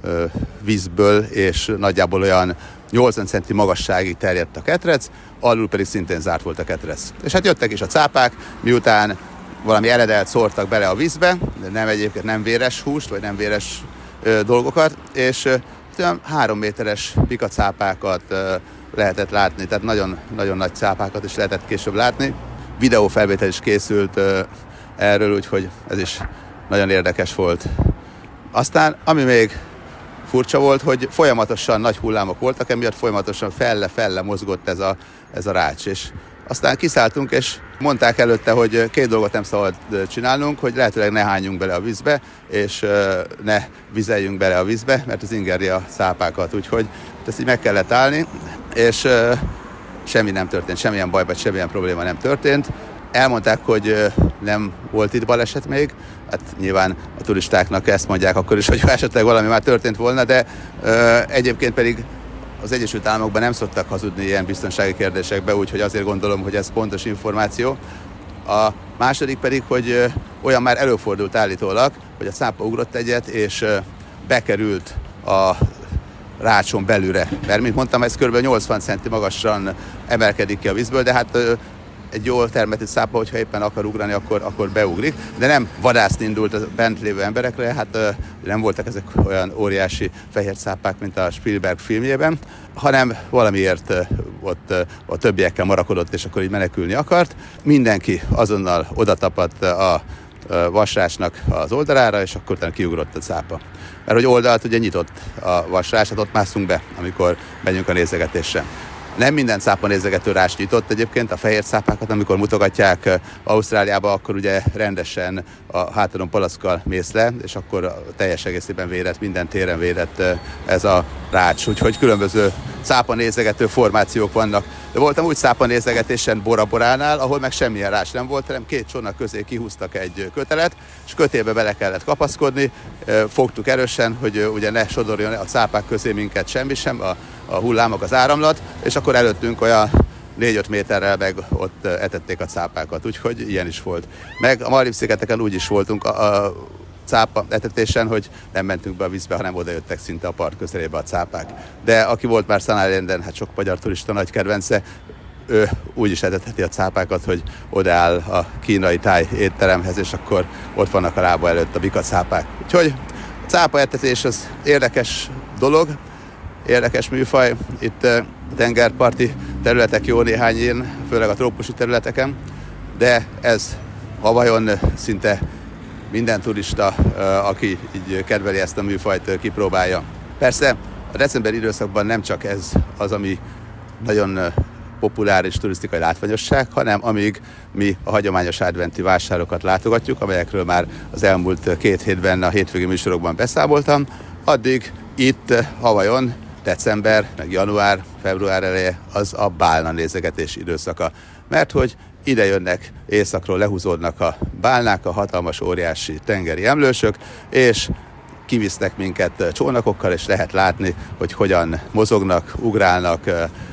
vízből, és nagyjából olyan nyolcvan centi magasságig terjedt a ketrec, alul pedig szintén zárt volt a ketrec. És hát jöttek is a cápák, miután valami eredelt szórtak bele a vízbe, de nem egyébként nem véres húst, vagy nem véres ö, dolgokat, és ö, három méteres pikacápákat ö, lehetett látni, tehát nagyon, nagyon nagy cápákat is lehetett később látni. Videófelvétel is készült ö, erről, úgyhogy ez is nagyon érdekes volt. Aztán, ami még furcsa volt, hogy folyamatosan nagy hullámok voltak, emiatt folyamatosan felle-felle mozgott ez a, ez a rács, és aztán kiszálltunk, és mondták előtte, hogy két dolgot nem szabad csinálnunk, hogy lehetőleg ne hányjunk bele a vízbe, és ne vizeljünk bele a vízbe, mert az ingeri a cápákat, úgyhogy ezt így meg kellett állni, és semmi nem történt, semmilyen baj, vagy semmilyen probléma nem történt. Elmondták, hogy nem volt itt baleset még, hát nyilván a turistáknak ezt mondják akkor is, hogy esetleg valami már történt volna, de egyébként pedig az Egyesült Államokban nem szoktak hazudni ilyen biztonsági kérdésekbe, úgyhogy azért gondolom, hogy ez pontos információ. A második pedig, hogy olyan már előfordult állítólag, hogy a cápa ugrott egyet, és bekerült a rácson belülre. Mert, mint mondtam, ez kb. nyolcvan centi magasan emelkedik ki a vízből, de hát egy jól termetű cápa, hogyha éppen akar ugrani, akkor, akkor beugrik. De nem vadászni indult a bent lévő emberekre, hát nem voltak ezek olyan óriási fehér cápák, mint a Spielberg filmjében, hanem valamiért ott a többiekkel marakodott, és akkor így menekülni akart. Mindenki azonnal odatapadt a vasrácsnak az oldalára, és akkor utána kiugrott a cápa. Mert hogy oldalt ugye nyitott a vasrács, hát ott mászunk be, amikor megyünk a nézegetésre. Nem minden cápa nézegető rács nyitott egyébként, a fehér cápákat, amikor mutogatják Ausztráliába, akkor ugye rendesen a hátadon palaszkkal mész le, és akkor teljes egészében védett, minden téren védett ez a rács. Úgyhogy különböző cápa nézegető formációk vannak. De voltam úgy cápa nézegetésen Bora Boránál, ahol meg semmilyen rács nem volt, hanem két csónak közé kihúztak egy kötelet, és kötélbe bele kellett kapaszkodni. Fogtuk erősen, hogy ugye ne sodorjon a cápák közé minket semmi sem, a, a hullámok, az áramlat, és akkor előttünk olyan négy-öt méterrel meg ott etették a cápákat, úgyhogy ilyen is volt. Meg a Margit-szigeteken úgy is voltunk a, a cápa etetésen, hogy nem mentünk be a vízbe, hanem oda jöttek szinte a part közelébe a cápák. De aki volt már Sun Islanden, hát sok magyar turista nagy kedvence, ő úgy is etetheti a cápákat, hogy odaáll a kínai táj étteremhez, és akkor ott vannak a lába előtt a bikacápák. Úgyhogy a cápa etetés az érdekes dolog, érdekes műfaj. Itt tengerparti területek jó néhányén, főleg a trópusi területeken, de ez Hawaiion szinte minden turista, aki így kedveli ezt a műfajt, kipróbálja. Persze a decemberi időszakban nem csak ez az, ami nagyon populáris turisztikai látványosság, hanem amíg mi a hagyományos adventi vásárokat látogatjuk, amelyekről már az elmúlt két hétben a hétvégi műsorokban beszámoltam, addig itt Hawaiion december, meg január, február eleje az a bálna nézegetés időszaka. Mert hogy ide jönnek északról, lehúzódnak a bálnák, a hatalmas, óriási tengeri emlősök, és kivisznek minket csónakokkal, és lehet látni, hogy hogyan mozognak, ugrálnak,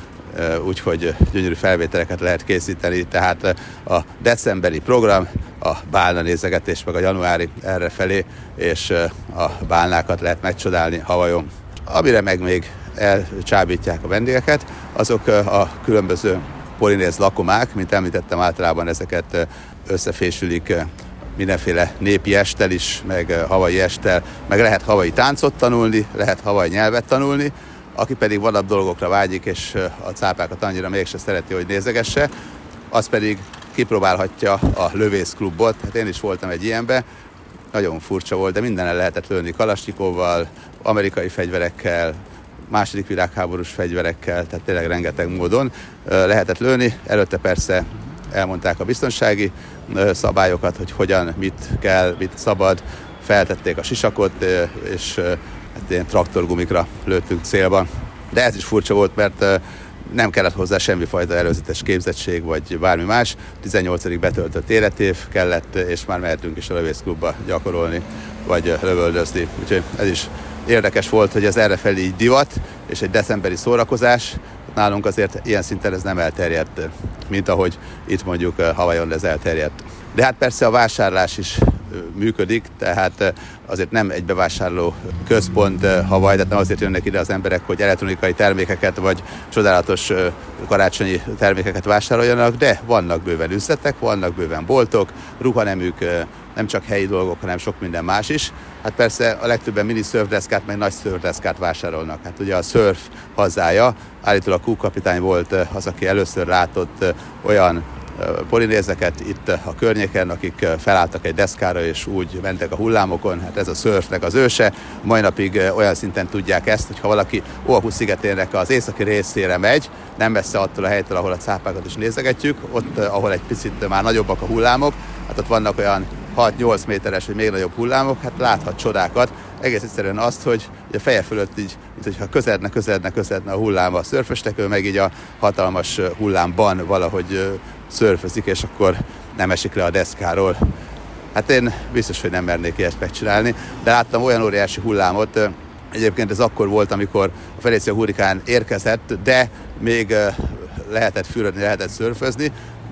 úgyhogy gyönyörű felvételeket lehet készíteni. Tehát a decemberi program, a bálna nézegetés, meg a januári errefelé, és a bálnákat lehet megcsodálni Hawaiion. Amire meg még elcsábítják a vendégeket, azok a különböző polinéz lakomák, mint említettem, általában ezeket összefésülik mindenféle népi estel is, meg hawai estel, meg lehet hawai táncot tanulni, lehet hawai nyelvet tanulni. Aki pedig vadabb dolgokra vágyik, és a cápákat annyira mégse szereti, hogy nézegesse, az pedig kipróbálhatja a lövészklubot. Hát én is voltam egy ilyenbe, nagyon furcsa volt, de mindenen lehetett lőni kalasnyikovval, amerikai fegyverekkel, második világháborús fegyverekkel, tehát tényleg rengeteg módon lehetett lőni. Előtte persze elmondták a biztonsági szabályokat, hogy hogyan, mit kell, mit szabad, feltették a sisakot, és hát ilyen traktorgumikra lőttünk célba. De ez is furcsa volt, mert nem kellett hozzá semmifajta előzetes képzettség, vagy bármi más. tizennyolcadik betöltött életév kellett, és már mehetünk is a lövészklubba gyakorolni, vagy lövöldözni. Úgyhogy ez is érdekes volt, hogy ez errefelé így divat, és egy decemberi szórakozás. Nálunk azért ilyen szinten ez nem elterjedt, mint ahogy itt mondjuk Hawaiion ez elterjedt. De hát persze a vásárlás is működik, tehát azért nem egy bevásárló központ Hawaii, tehát nem azért jönnek ide az emberek, hogy elektronikai termékeket vagy csodálatos karácsonyi termékeket vásároljanak, de vannak bőven üzletek, vannak bőven boltok, ruhaneműk, nem csak helyi dolgok, hanem sok minden más is. Hát persze a legtöbben mini szörfdeszkát, meg nagy szörfdeszkát vásárolnak. Hát ugye a szörf hazája, állítólag Cook kapitány volt az, aki először látott olyan polinézeket itt a környéken, akik felálltak egy deszkára és úgy mentek a hullámokon, hát ez a szörfnek az őse. Mai napig olyan szinten tudják ezt, hogy ha valaki Oahu szigetének az északi részére megy, nem messze attól a helytől, ahol a cápákat is nézegetjük, ott, ahol egy picit már nagyobbak a hullámok, hát ott vannak olyan hat-nyolc méteres, vagy még nagyobb hullámok, hát láthat csodákat. Egész egyszerűen azt, hogy a feje fölött így, mint hogyha közeledne, közeledne, közeledne a hullám a szörfösnek, ő meg így a hatalmas hullámban valahogy szörfözik, és akkor nem esik le a deszkáról. Hát én biztos, hogy nem mernék ilyet megcsinálni, de láttam olyan óriási hullámot, egyébként ez akkor volt, amikor a Felicia hurrikán érkezett, de még lehetett fürödni, lehetett szörfözni,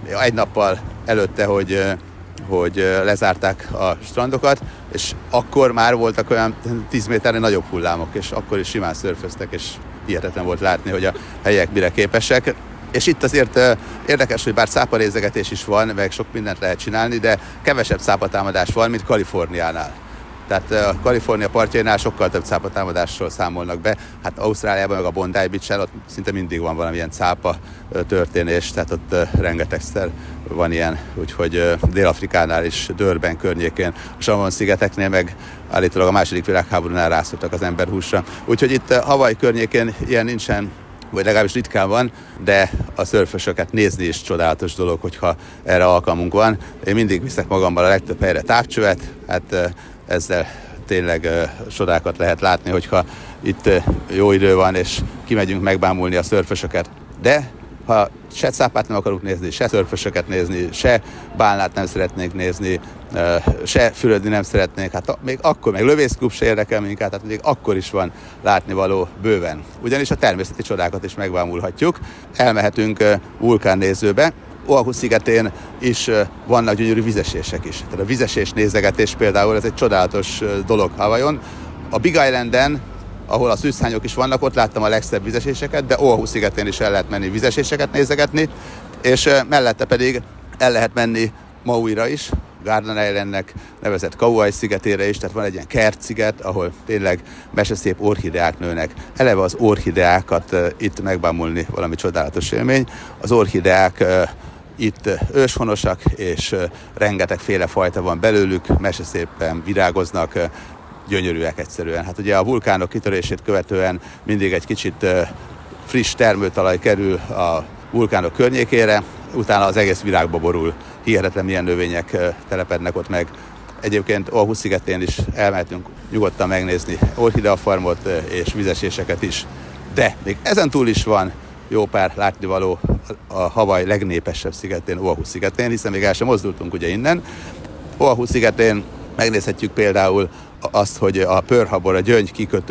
egy nappal előtte, hogy, hogy lezárták a strandokat, és akkor már voltak olyan tíz méterre nagyobb hullámok, és akkor is simán szörföztek, és hihetetlen volt látni, hogy a helyiek mire képesek. És itt azért érdekes, hogy bár cáparézegetés is van, meg sok mindent lehet csinálni, de kevesebb cápatámadás van, mint Kaliforniánál. Tehát a Kalifornia partjainál sokkal több cápatámadásról számolnak be. Hát Ausztráliában, meg a Bondi Beach-en ott szinte mindig van valamilyen cápa történés, tehát ott rengetegszer van ilyen, úgyhogy Dél-Afrikánál is, Durban környékén, a Salomon-szigeteknél meg állítólag a második világháborúnál rászoktak az emberhúsra. Úgyhogy itt Hawaii környékén ilyen nincsen, vagy legalábbis ritkán van, de a szörfösöket nézni is csodálatos dolog, hogyha erre alkalmunk van. Én mindig viszek magammal a legtöbb helyre távcsövet, hát ezzel tényleg uh, csodákat lehet látni, hogyha itt uh, jó idő van, és kimegyünk megbámulni a szörfösöket. De ha se cápát nem akarunk nézni, se szörfösöket nézni, se bálnát nem szeretnénk nézni, uh, se fürödni nem szeretnénk, hát még akkor, meg lövészklub se érdekel minket, hát még akkor is van látnivaló bőven. Ugyanis a természeti csodákat is megbámulhatjuk. Elmehetünk uh, vulkánnézőbe. Oahu szigetén is vannak gyönyörű vizesések is. Tehát a vizesés nézegetés például, ez egy csodálatos dolog Hawaiion. A Big Islanden, ahol a szűzhányok is vannak, ott láttam a legszebb vizeséseket, de Oahu szigetén is el lehet menni vizeséseket nézegetni, és mellette pedig el lehet menni Mauira is, Garden Islandnek nevezett Kauai szigetére is, tehát van egy ilyen kertsziget, ahol tényleg meseszép orchideák nőnek. Eleve az orchideákat uh, itt megbámulni valami csodálatos élmény. Az orchideák uh, itt őshonosak, és uh, rengetegféle fajta van belőlük, meseszépen virágoznak, uh, gyönyörűek egyszerűen. Hát ugye a vulkánok kitörését követően mindig egy kicsit uh, friss termőtalaj kerül a vulkánok környékére, utána az egész virágba borul. Hihetetlen milyen növények telepednek ott meg. Egyébként Oahu szigetén is elmehetünk nyugodtan megnézni orchideafarmot és vizeséseket is. De még ezen túl is van jó pár látnivaló a Hawaii legnépesebb szigetén, Oahu szigetén, hiszen még el sem mozdultunk ugye innen. Oahu szigetén megnézhetjük például azt, hogy a Pearl Harbor, a Gyöngy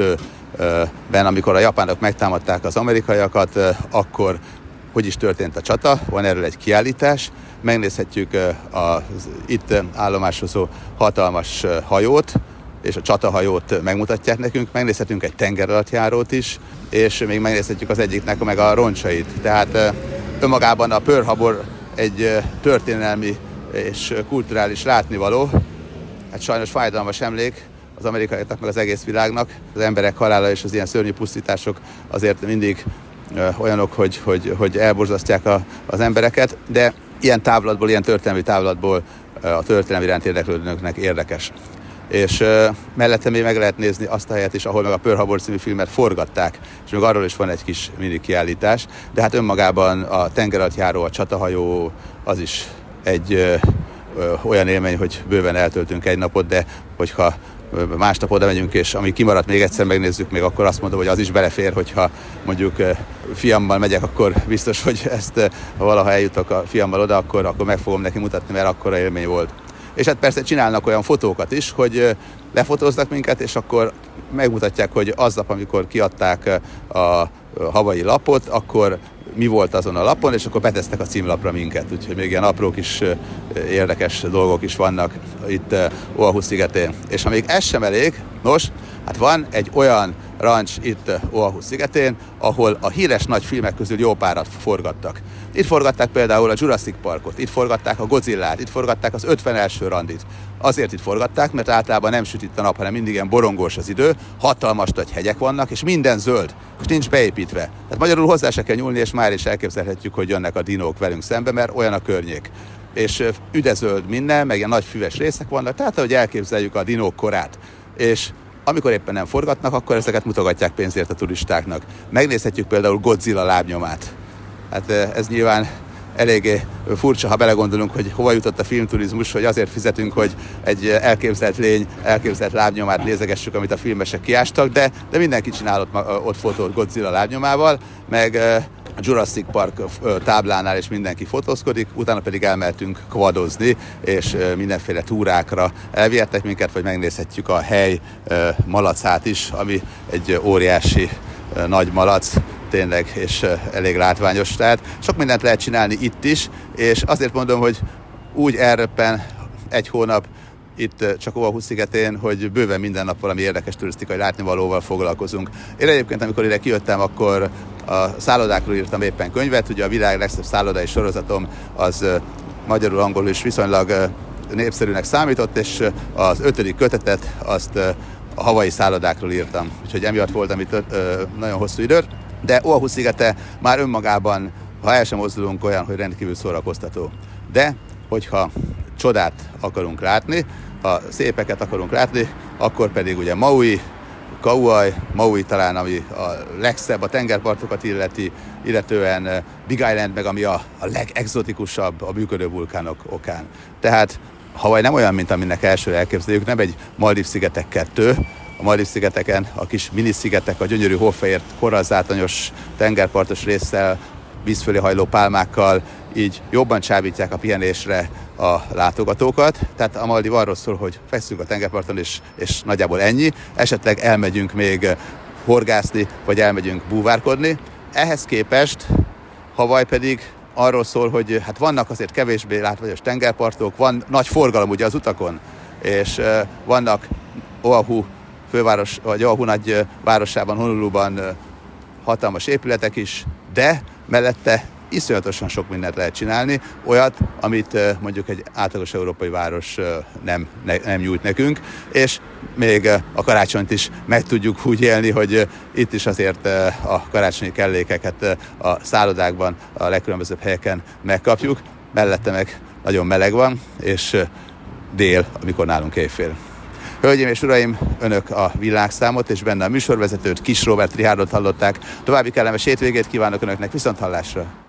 kikötőben, amikor a japánok megtámadták az amerikaiakat, akkor hogy is történt a csata, van erről egy kiállítás, megnézhetjük az itt állomásozó hatalmas hajót, és a csatahajót megmutatják nekünk, megnézhetünk egy tengeralattjárót is, és még megnézhetjük az egyiknek meg a roncsait. Tehát önmagában a Pearl Harbor egy történelmi és kulturális látnivaló, hát sajnos fájdalmas emlék az amerikaiaknak, meg az egész világnak. Az emberek halála és az ilyen szörnyű pusztítások azért mindig olyanok, hogy, hogy, hogy elborzasztják a, az embereket, de ilyen távlatból, ilyen történelmi távlatból a történelmi iránt érdeklődőknek érdekes. És uh, mellette még meg lehet nézni azt a helyet is, ahol meg a Pearl Harbor című filmet forgatták, és még arról is van egy kis mini kiállítás, de hát önmagában a tengeralattjáró, a csatahajó, az is egy uh, uh, olyan élmény, hogy bőven eltöltünk egy napot, de hogyha másnap oda megyünk, és ami kimaradt, még egyszer megnézzük, még akkor azt mondom, hogy az is belefér, hogyha mondjuk fiammal megyek, akkor biztos, hogy ezt, ha valaha eljutok a fiammal oda, akkor, akkor meg fogom neki mutatni, mert akkora élmény volt. És hát persze csinálnak olyan fotókat is, hogy lefotóznak minket, és akkor megmutatják, hogy aznap, amikor kiadták a Hawaii lapot, akkor mi volt azon a lapon, és akkor betesztek a címlapra minket. Úgyhogy még ilyen apró kis érdekes dolgok is vannak itt Oahu szigetén. És ha még ez sem elég, nos, hát van egy olyan ranch itt Oahu szigetén, ahol a híres nagy filmek közül jó párat forgattak. Itt forgatták például a Jurassic Parkot, itt forgatták a Godzillát, itt forgatták az ötven első randit. Azért itt forgatták, mert általában nem süt itt a nap, hanem mindig ilyen borongós az idő, hatalmas nagy hegyek vannak, és minden zöld, és nincs beépítve. Tehát magyarul hozzá se kell nyúlni, és már is elképzelhetjük, hogy jönnek a dinók velünk szembe, mert olyan a környék. És üdezöld minden, meg ilyen nagy füves részek vannak, tehát ahogy elképzeljük a dinók korát. És amikor éppen nem forgatnak, akkor ezeket mutogatják pénzért a turistáknak. Megnézhetjük például Godzilla lábnyomát. Hát ez nyilván eléggé furcsa, ha belegondolunk, hogy hova jutott a filmturizmus, hogy azért fizetünk, hogy egy elképzelt lény, elképzelt lábnyomát nézegessük, amit a filmesek kiástak, de, de mindenki csinál ott, ott fotót Godzilla lábnyomával, meg a Jurassic Park táblánál is mindenki fotózkodik, utána pedig elmehetünk quadozni, és mindenféle túrákra elvihettek minket, vagy megnézhetjük a hely malacát is, ami egy óriási nagy malac, tényleg, és elég látványos. Tehát sok mindent lehet csinálni itt is, és azért mondom, hogy úgy elröppen egy hónap itt csak Oahu szigetén, hogy bőven minden nap valami érdekes turisztikai látnivalóval foglalkozunk. Én egyébként, amikor ide kijöttem, akkor a szállodákról írtam éppen könyvet, ugye a világ legszebb szállodai sorozatom az magyarul, angolul is viszonylag népszerűnek számított, és az ötödik kötetet azt a hawaii szállodákról írtam, úgyhogy emiatt voltam itt nagyon hosszú időt, de Oahu szigete már önmagában, ha el sem mozdulunk, olyan, hogy rendkívül szórakoztató. De hogyha csodát akarunk látni, ha szépeket akarunk látni, akkor pedig ugye Maui, Kauai, Maui talán, ami a legszebb, a tengerpartokat illeti, illetően Big Island meg, ami a, a legexotikusabb a működő vulkánok okán. Tehát Hawaii nem olyan, mint aminek elsőre elképzeljük, nem egy Maldív-szigetek kettő. A Maldív-szigeteken a kis mini-szigetek, a gyönyörű hófehér, korallzátonyos tengerpartos résszel, vízfölé hajló pálmákkal így jobban csábítják a pihenésre a látogatókat. Tehát a Maldív arról szól, hogy fekszünk a tengerparton, és, és nagyjából ennyi. Esetleg elmegyünk még horgászni, vagy elmegyünk búvárkodni. Ehhez képest Hawaii pedig arról szól, hogy hát vannak azért kevésbé látványos tengerpartok, van nagy forgalom ugye az utakon, és uh, vannak Oahu főváros, vagy Oahu nagy városában, Honoluluban uh, hatalmas épületek is, de mellette iszonyatosan sok mindent lehet csinálni, olyat, amit uh, mondjuk egy átlagos európai város uh, nem, ne, nem nyújt nekünk, és még uh, a karácsonyt is meg tudjuk úgy élni, hogy uh, itt is azért uh, a karácsonyi kellékeket uh, a szállodákban, a legkülönbözőbb helyeken megkapjuk, mellette meg nagyon meleg van, és uh, dél, amikor nálunk éjfél. Hölgyeim és uraim, önök a Világszámot és benne a műsorvezetőt, Kiss Robert Richardot hallották. További kellemes hétvégét kívánok önöknek, viszonthallásra!